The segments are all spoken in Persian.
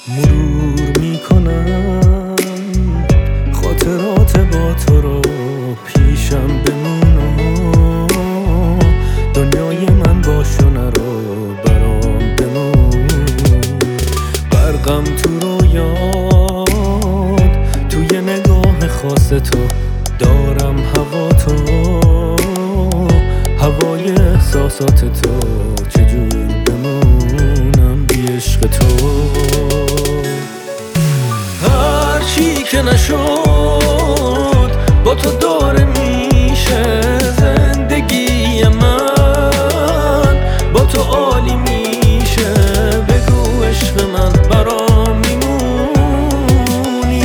مرور میکنم خاطرات با تو رو، پیشم بمون، دنیای من باشو نرو، برام بمون. برقم تو رویات، توی نگاه خاص تو دارم هوا تو، هوای احساسات تو، چجور بمونم بی عشق تو. هر چی که نشد با تو داره میشه، زندگی من با تو عالی میشه. بگو عشق من برام میمونی،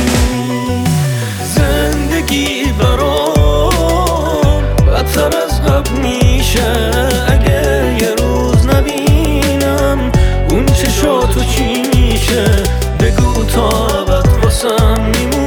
زندگی برام بدتر از قبل میشه. اگه یه روز نبینم اون چشاتو چی میشه؟ بگو تا ابد واسم میمونی.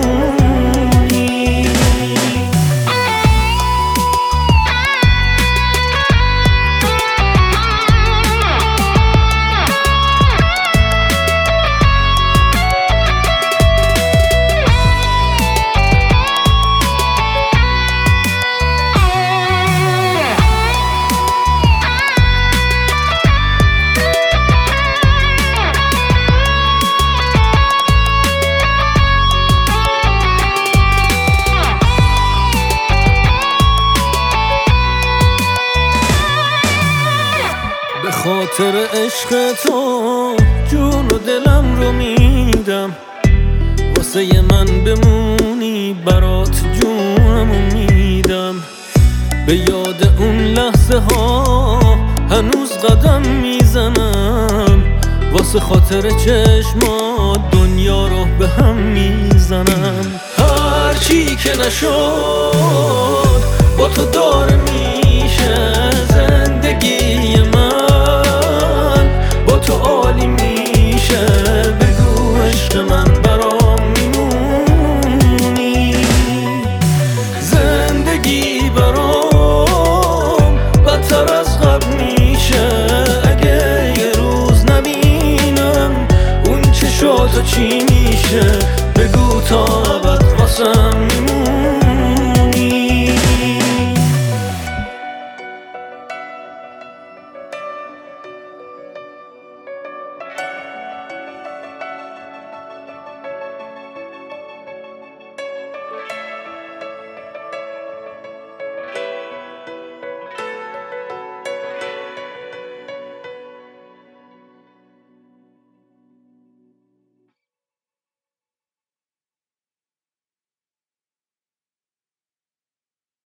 به خاطر عشق تو جون و دلم رو میدم، واسه من بمونی برات جونمو میدم. به یاد اون لحظه ها هنوز قدم میزنم، واسه خاطر چشمات دنیا رو به هم میزنم. هر چی که نشد با تو داره میشه، زندگی من با تو عالی میشه. بگو عشق من برام میمونی، زندگی برام بدتر از قبل میشه. اگه یه روز نبینم اون چشاتو چی میشه؟ بگو تا ابد واسم